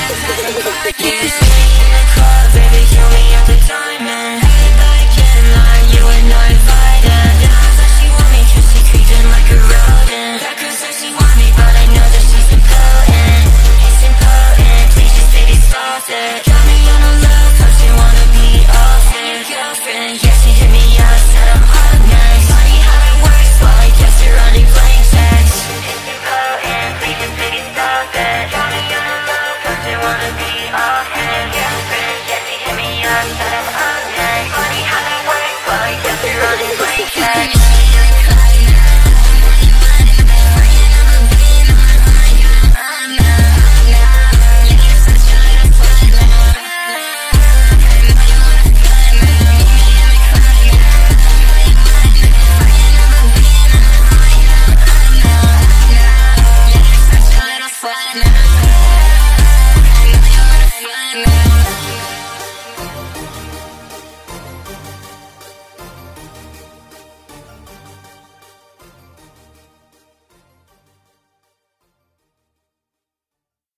I can't stay in the club, baby, kill me at the diamond. I can't lie, you were not invited. Sounds like she want me, cause she creeping like a rodent. That girl says she want me, but I know that she's impotent. It's impotent, please just baby stop it.